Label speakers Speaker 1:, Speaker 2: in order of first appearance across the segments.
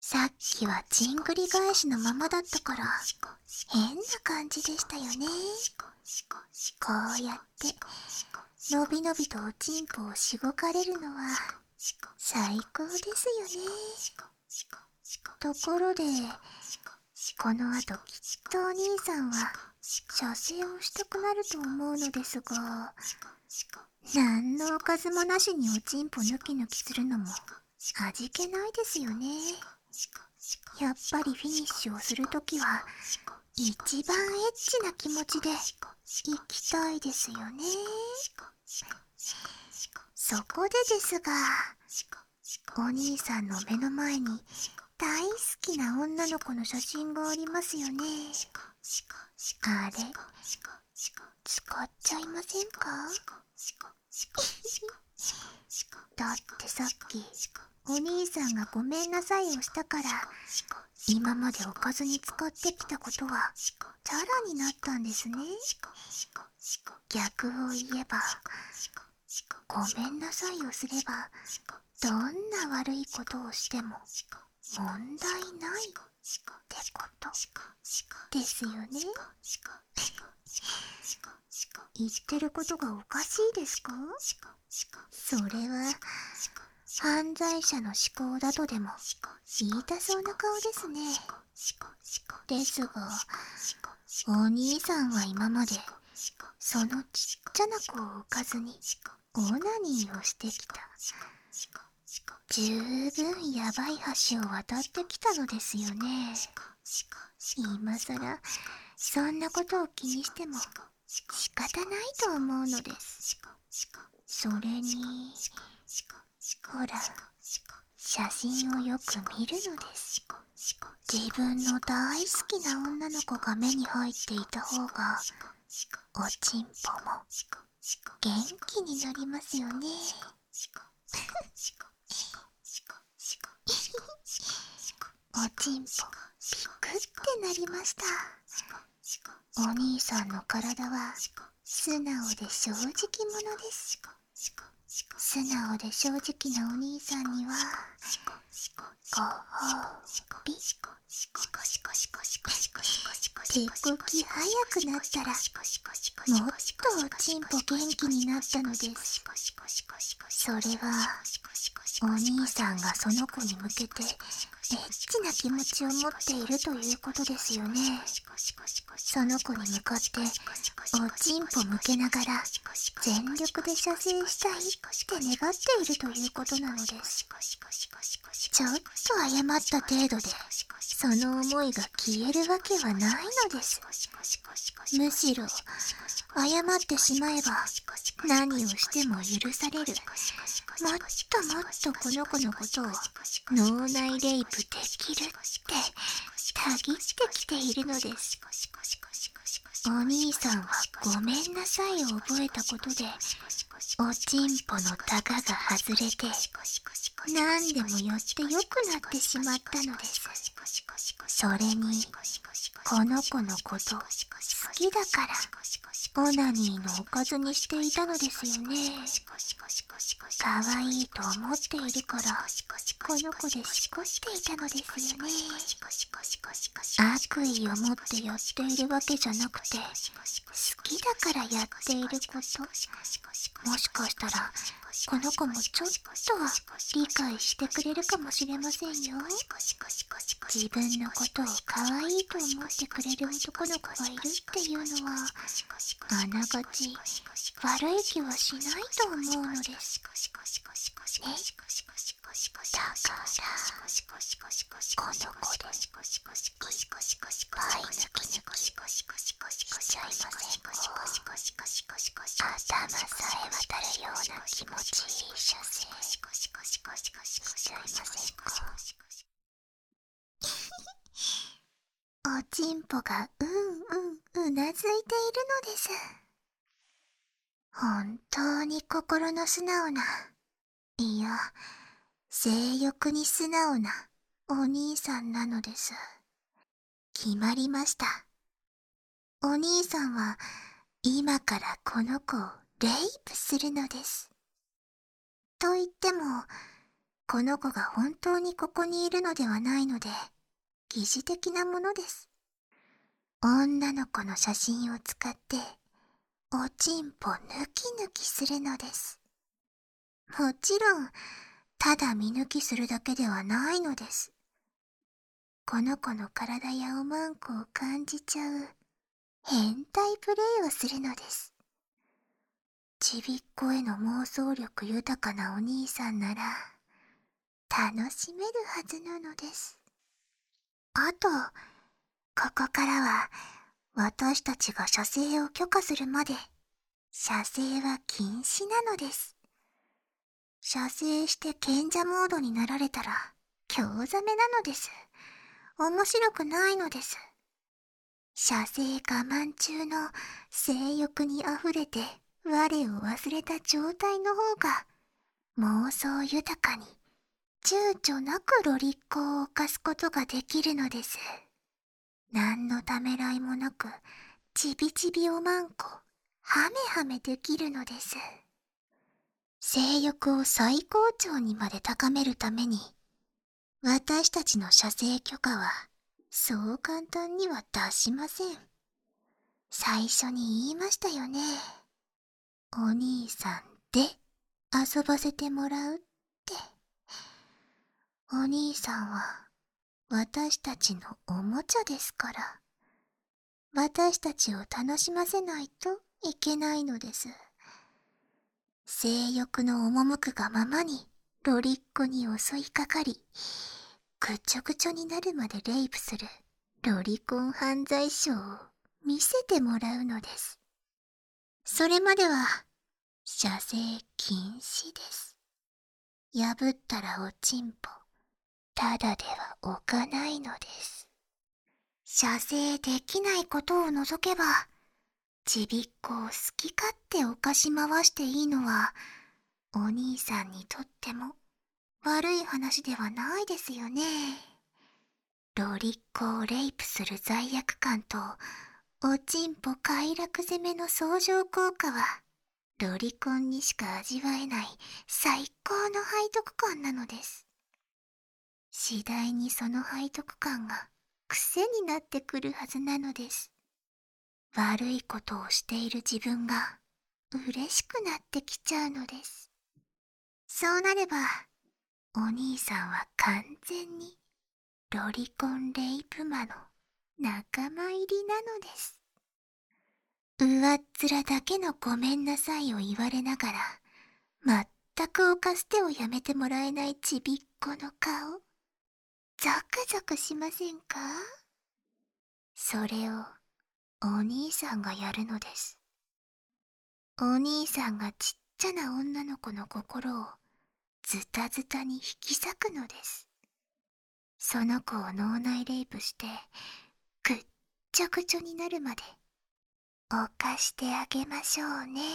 Speaker 1: さっきはちんぐり返しのままだったから変な感じでしたよね。こうやってのびのびとおちんぽをしごかれるのは最高ですよね。ところでこの後きっとお兄さんは射精をしたくなると思うのですが、なんのおかずもなしにおちんぽ抜き抜きするのも味気ないですよね。やっぱりフィニッシュをするときは一番エッチな気持ちで行きたいですよね。そこでですが、お兄さんの目の前に大好きな女の子の写真がありますよね。あれ使っちゃいませんか？だってさっきお兄さんがごめんなさいをしたから今までおかずに使ってきたことはチャラになったんですね。逆を言えばごめんなさいをすればどんな悪いことをしても問題ないってことですよね。言ってることがおかしいですか？それは犯罪者の思考だとでも言いたそうな顔ですね。ですがお兄さんは今までそのちっちゃな子を浮かずにオナニーをしてきた。十分やばい橋を渡ってきたのですよね。今さらそんなことを気にしても仕方ないと思うのです。それにほら写真をよく見るのです。自分の大好きな女の子が目に入っていた方がおちんぽも元気になりますよね。おちんぽピクってなりました。お兄さんの体は素直で正直者です。素直で正直なお兄さんにはご褒美。手動き早くなったらもっとおちんぽ元気になったのです。それはお兄さんがその子に向けてエッチな気持ちを持っているということですよね。その子に向かっておちんぽ向けながら全力で射精したいって願っているということなのです。ちょっと謝った程度でその思いが消えるわけはないのです。むしろ謝ってしまえば何をしても許される。もっともっとこの子のことを脳内レイプできるってたぎってきているのです。お兄さんはごめんなさいを覚えたことでおちんぽのタガが外れて何でも寄って良くなってしまったのです。それにこの子のこと好きだからオナニーのおかずにしていたのですよね。可愛いと思っているからこの子でしこっていたのですよね。悪意を持ってやっているわけじゃなくて好きだからやっていること。もしかしたらこの子もちょっとは理解してくれるかもしれませんよ。自分のことを可愛いと思ってくれる男の子がいるっていうのはあながち悪い気はしないと思うのですね。だからこの子でパイ抜き抜きしちゃいませんか？頭さえ渡るような気持ちいい射精しちゃいませんか？おちんぽがうなずいているのです。本当に心の素直な、いや性欲に素直なお兄さんなのです。決まりました。お兄さんは今からこの子をレイプするのです。と言ってもこの子が本当にここにいるのではないので、疑似的なものです。女の子の写真を使って、おちんぽ抜き抜きするのです。もちろん、ただ見抜きするだけではないのです。この子の体やおまんこを感じちゃう、変態プレイをするのです。ちびっこへの妄想力豊かなお兄さんなら、楽しめるはずなのです。あと、ここからは、私たちが射精を許可するまで、射精は禁止なのです。射精して賢者モードになられたら、興ざめなのです。面白くないのです。射精我慢中の性欲にあふれて我を忘れた状態の方が妄想豊かに躊躇なくロリッコを犯すことができるのです。何のためらいもなくちびちびおまんこはめはめできるのです。性欲を最高潮にまで高めるために私たちの射精許可はそう簡単には出しません。最初に言いましたよね。お兄さんで遊ばせてもらうって。お兄さんは私たちのおもちゃですから。私たちを楽しませないといけないのです。性欲の赴くがままにロリッコに襲いかかり、ぐちょぐちょになるまでレイプするロリコン犯罪ショーを見せてもらうのです。それまでは射精禁止です。破ったらおちんぽただでは置かないのです。射精できないことを除けば、ちびっこを好き勝手犯し回していいのはお兄さんにとっても悪い話ではないですよね。ロリッコをレイプする罪悪感とおちんぽ快楽攻めの相乗効果はロリコンにしか味わえない最高の背徳感なのです。次第にその背徳感が癖になってくるはずなのです。悪いことをしている自分が嬉しくなってきちゃうのです。そうなればお兄さんは完全にロリコンレイプ魔の仲間入りなのです。上っ面だけのごめんなさいを言われながら全く犯す手をやめてもらえないちびっこの顔、ゾクゾクしませんか？それをお兄さんがやるのです。お兄さんがちっちゃな女の子の心をズタズタに引き裂くのです。その子を脳内レイプしてぐっちょぐちょになるまで犯してあげましょうね。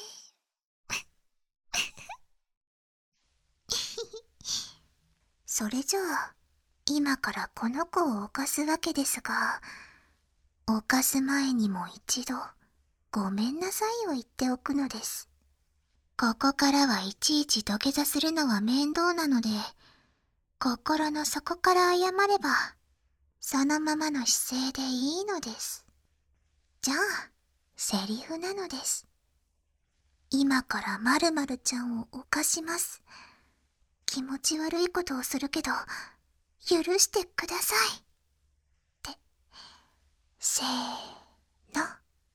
Speaker 1: それじゃあ今からこの子を犯すわけですが、犯す前にも一度ごめんなさいを言っておくのです。ここからはいちいち土下座するのは面倒なので、心の底から謝ればそのままの姿勢でいいのです。じゃあセリフなのです。今から〇〇ちゃんを犯します。気持ち悪いことをするけど許してくださいって。せーの。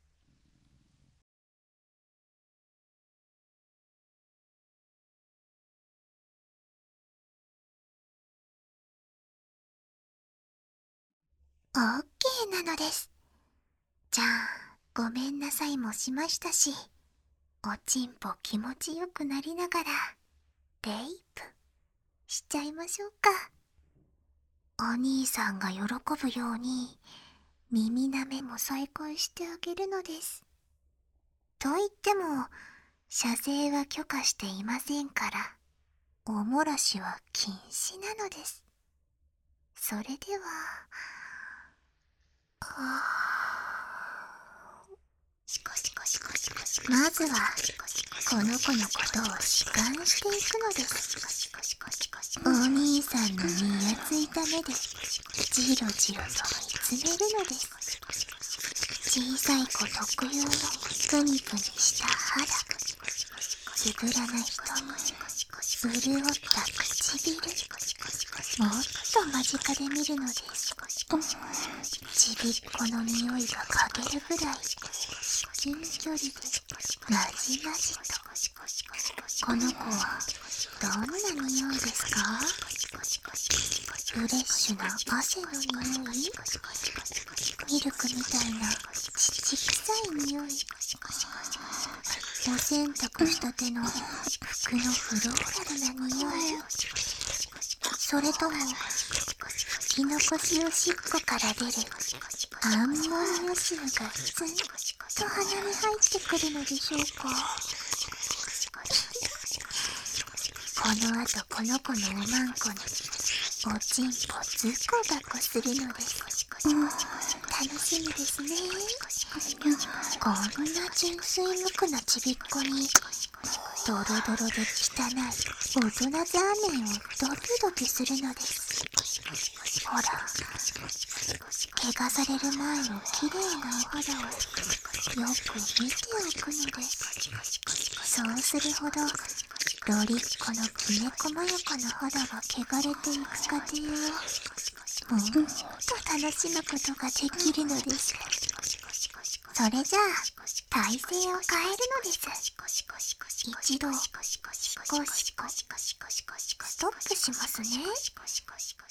Speaker 1: オッケーなのです。じゃあごめんなさいもしましたし、おちんぽ気持ちよくなりながらレイプしちゃいましょうか。お兄さんが喜ぶように耳なめも再開してあげるのです。と言っても射精は許可していませんから、おもらしは禁止なのです。それではまずはこの子のことを弛緩していくのです。 お兄さんのにやついた目でじろじろと見つめるのです。小さい子特有のプニプニした肌、つぶらな瞳、潤った唇、もっと間近で見るのです。ちびっこの匂いが嗅げるぐらい至近距離でまじまじと。この子はどんな匂いですか？フレッシュな汗の匂い？ミルクみたいな乳臭い匂い？お洗濯したての服のフローラルな匂い？それとも吹き残しおしっこから出るアンモニオ臭がツンと鼻に入ってくるのでしょうか？このあとこの子のおまんこにおちんぽずこばこするのです。楽しみですね。こんな純粋無垢なちびっこにドロドロで汚い大人ザーメンをドキドキするのです。ほら、怪我される前のきれいなお肌をよく見ておくのです。そうするほどロリッコのきめ細やかな肌が汚れていく過程をもっと楽しむことができるのです。それじゃあ体勢を変えるのです。一度シコシコストップしますね。